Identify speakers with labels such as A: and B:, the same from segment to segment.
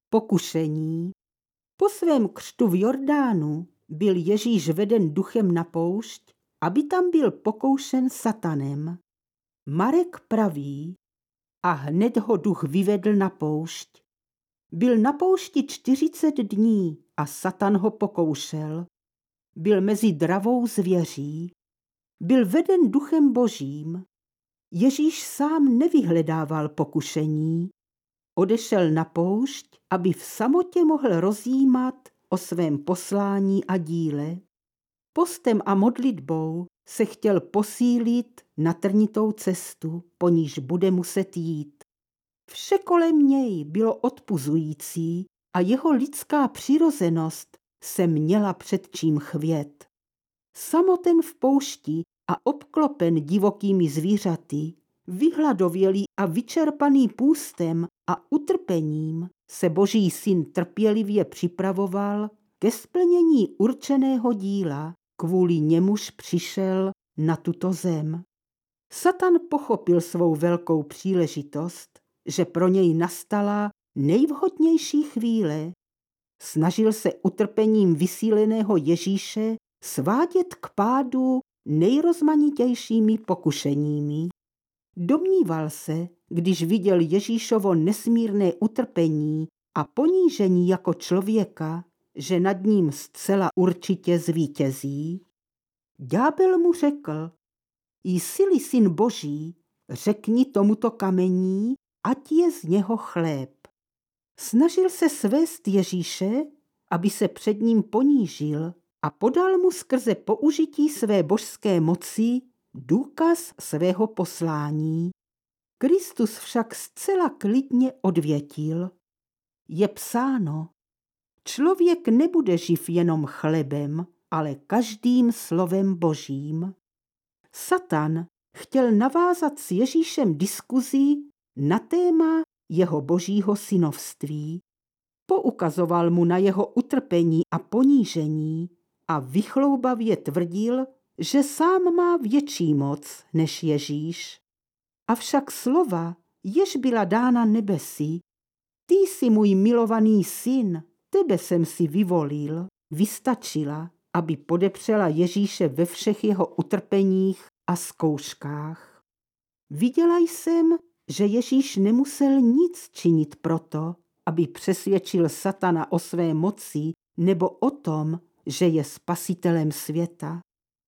A: Pokušení. Po svém křtu v Jordánu byl Ježíš veden duchem na poušť, aby tam byl pokoušen satanem. Marek praví, a hned ho duch vyvedl na poušť. Byl na poušti 40 dní a satan ho pokoušel. Byl mezi dravou zvěří. Byl veden duchem božím. Ježíš sám nevyhledával pokušení. Odešel na poušť, aby v samotě mohl rozjímat o svém poslání a díle. Postem a modlitbou se chtěl posílit na trnitou cestu, po níž bude muset jít. Vše kolem něj bylo odpuzující a jeho lidská přirozenost se měla před čím chvět. Samoten v poušti a obklopen divokými zvířaty, vyhladovělý a vyčerpaný půstem a utrpením, se Boží syn trpělivě připravoval ke splnění určeného díla, kvůli němuž přišel na tuto zem. Satan pochopil svou velkou příležitost, že pro něj nastala nejvhodnější chvíle. Snažil se utrpením vysíleného Ježíše svádět k pádu nejrozmanitějšími pokušeními. Domníval se, když viděl Ježíšovo nesmírné utrpení a ponížení jako člověka, že nad ním zcela určitě zvítězí. Ďábel mu řekl, jsi-li syn Boží, řekni tomuto kamení, ať je z něho chléb. Snažil se svést Ježíše, aby se před ním ponížil a podal mu skrze použití své božské moci důkaz svého poslání. Kristus však zcela klidně odvětil. Je psáno, člověk nebude živ jenom chlebem, ale každým slovem Božím. Satan chtěl navázat s Ježíšem diskuzi na téma jeho božího synovství. Poukazoval mu na jeho utrpení a ponížení a vychloubavě tvrdil, že sám má větší moc než Ježíš. Avšak slova, jež byla dána nebesi, ty jsi můj milovaný syn, tebe jsem si vyvolil, vystačila, aby podepřela Ježíše ve všech jeho utrpeních a zkouškách. Viděla jsem, že Ježíš nemusel nic činit proto, aby přesvědčil satana o své moci nebo o tom, že je spasitelem světa.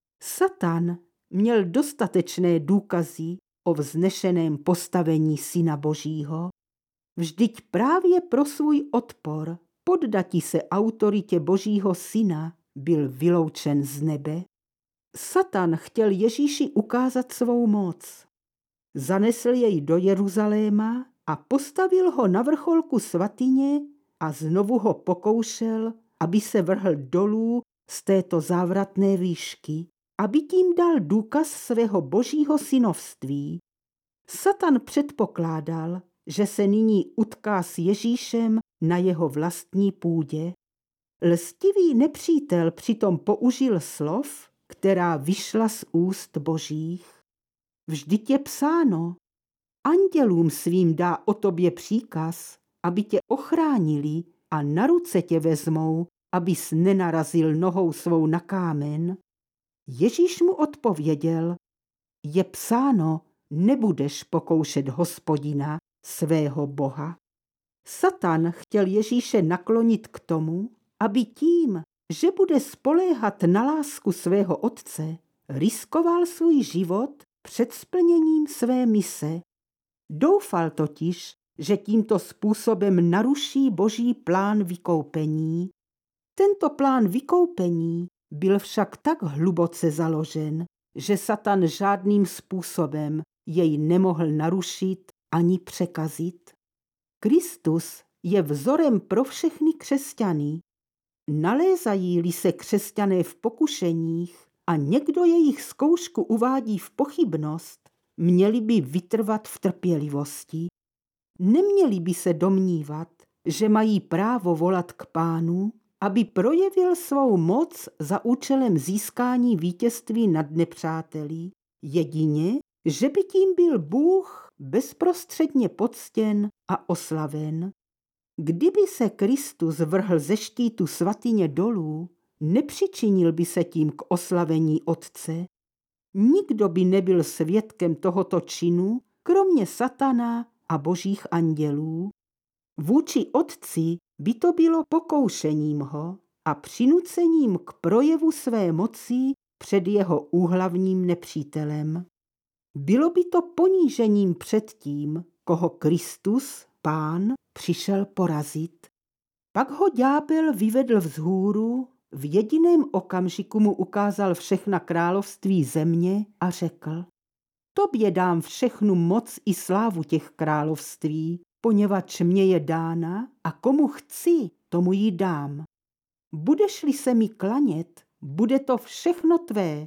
A: Satan měl dostatečné důkazy o vznešeném postavení Syna Božího. Vždyť právě pro svůj odpor poddati se autoritě Božího Syna byl vyloučen z nebe. Satan chtěl Ježíši ukázat svou moc. Zanesl jej do Jeruzaléma a postavil ho na vrcholku svatyně a znovu ho pokoušel, aby se vrhl dolů z této závratné výšky, aby tím dal důkaz svého božího synovství. Satan předpokládal, že se nyní utká s Ježíšem na jeho vlastní půdě. Lstivý nepřítel přitom použil slov, která vyšla z úst božích. Vždyť je psáno, andělům svým dá o tobě příkaz, aby tě ochránili a na ruce tě vezmou, abys nenarazil nohou svou na kámen. Ježíš mu odpověděl, je psáno, nebudeš pokoušet Hospodina, svého Boha. Satan chtěl Ježíše naklonit k tomu, aby tím, že bude spoléhat na lásku svého otce, riskoval svůj život před splněním své mise. Doufal totiž, že tímto způsobem naruší boží plán vykoupení. Tento plán vykoupení byl však tak hluboce založen, že Satan žádným způsobem jej nemohl narušit ani překazit. Kristus je vzorem pro všechny křesťany. Nalézají-li se křesťané v pokušeních a někdo jejich zkoušku uvádí v pochybnost, měli by vytrvat v trpělivosti. Neměli by se domnívat, že mají právo volat k Pánu, aby projevil svou moc za účelem získání vítězství nad nepřáteli, jedině, že by tím byl Bůh bezprostředně poctěn a oslaven. Kdyby se Kristus vrhl ze štítu svatyně dolů, nepřičinil by se tím k oslavení Otce. Nikdo by nebyl svědkem tohoto činu, kromě satana a božích andělů. Vůči Otci by to bylo pokoušením ho a přinucením k projevu své moci před jeho úhlavním nepřítelem. Bylo by to ponížením před tím, koho Kristus, Pán, přišel porazit. Pak ho ďábel vyvedl vzhůru, v jediném okamžiku mu ukázal všechna království země a řekl: Tobě dám všechnu moc i slávu těch království, poněvadž mě je dána a komu chci, tomu ji dám. Budeš-li se mi klanět, bude to všechno tvé.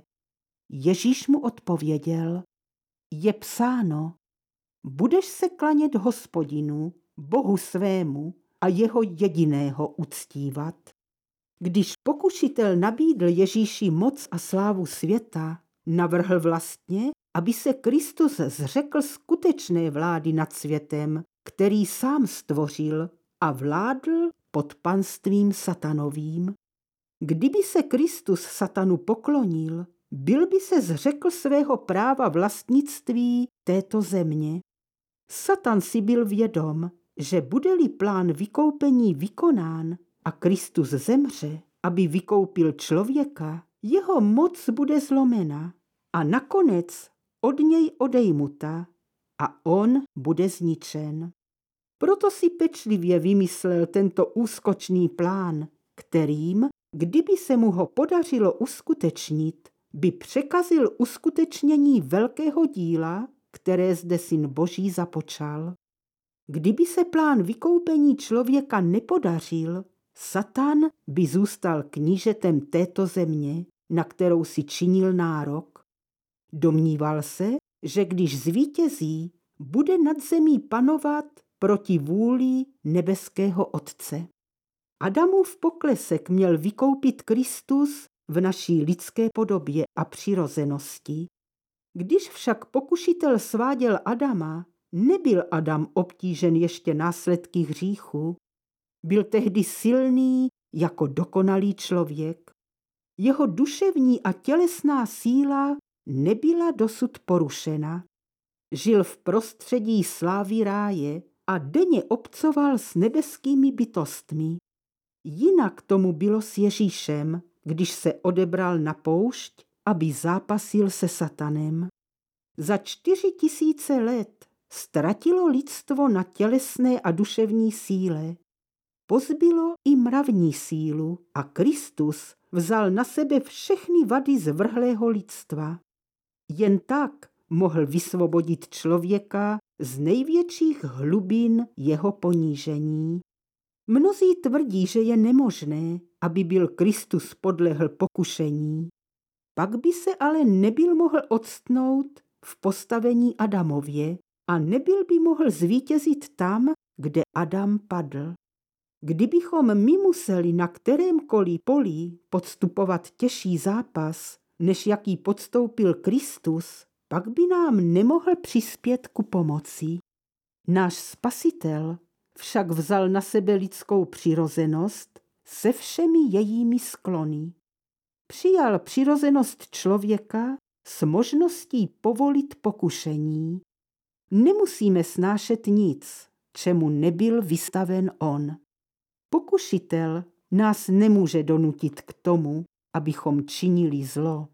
A: Ježíš mu odpověděl: Je psáno, budeš se klanět Hospodinu, Bohu svému a jeho jediného uctívat. Když pokušitel nabídl Ježíši moc a slávu světa, navrhl vlastně, aby se Kristus zřekl skutečné vlády nad světem, který sám stvořil a vládl pod panstvím satanovým. Kdyby se Kristus satanu poklonil, byl by se zřekl svého práva vlastnictví této země. Satan si byl vědom, že bude-li plán vykoupení vykonán a Kristus zemře, aby vykoupil člověka, jeho moc bude zlomena a nakonec od něj odejmuta a on bude zničen. Proto si pečlivě vymyslel tento úskočný plán, kterým, kdyby se mu ho podařilo uskutečnit, by překazil uskutečnění velkého díla, které zde Syn Boží započal. Kdyby se plán vykoupení člověka nepodařil, Satan by zůstal knížetem této země, na kterou si činil nárok. Domníval se, že když zvítězí, bude nad zemí panovat proti vůli nebeského Otce. Adamův poklesek měl vykoupit Kristus v naší lidské podobě a přirozenosti. Když však pokušitel sváděl Adama, nebyl Adam obtížen ještě následky hříchu. Byl tehdy silný jako dokonalý člověk. Jeho duševní a tělesná síla nebyla dosud porušena. Žil v prostředí slávy ráje a denně obcoval s nebeskými bytostmi. Jinak tomu bylo s Ježíšem, když se odebral na poušť, aby zápasil se satanem. Za 4000 let ztratilo lidstvo na tělesné a duševní síle. Pozbylo i mravní sílu a Kristus vzal na sebe všechny vady zvrhlého lidstva. Jen tak mohl vysvobodit člověka z největších hlubin jeho ponížení. Mnozí tvrdí, že je nemožné, aby byl Kristus podlehl pokušení. Pak by se ale nebyl mohl odstnout v postavení Adamově a nebyl by mohl zvítězit tam, kde Adam padl. Kdybychom my museli na kterémkoliv poli podstupovat těžší zápas, než jaký podstoupil Kristus, pak by nám nemohl přispět ku pomoci. Náš Spasitel však vzal na sebe lidskou přirozenost se všemi jejími sklony. Přijal přirozenost člověka s možností povolit pokušení. Nemusíme snášet nic, čemu nebyl vystaven on. Pokušitel nás nemůže donutit k tomu, abychom činili zlo.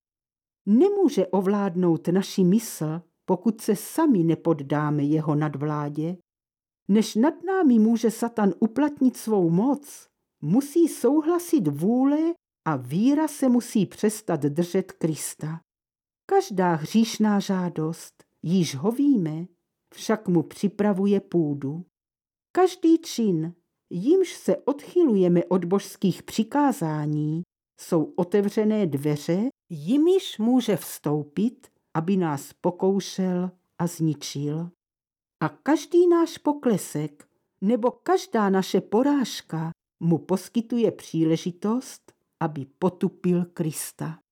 A: Nemůže ovládnout naši mysl, pokud se sami nepoddáme jeho nadvládě. Než nad námi může Satan uplatnit svou moc, musí souhlasit vůle a víra se musí přestat držet Krista. Každá hříšná žádost, již ho víme, však mu připravuje půdu. Každý čin, jímž se odchylujeme od božských přikázání, jsou otevřené dveře, jimiž může vstoupit, aby nás pokoušel a zničil. A každý náš poklesek nebo každá naše porážka mu poskytuje příležitost, aby potupil Krista.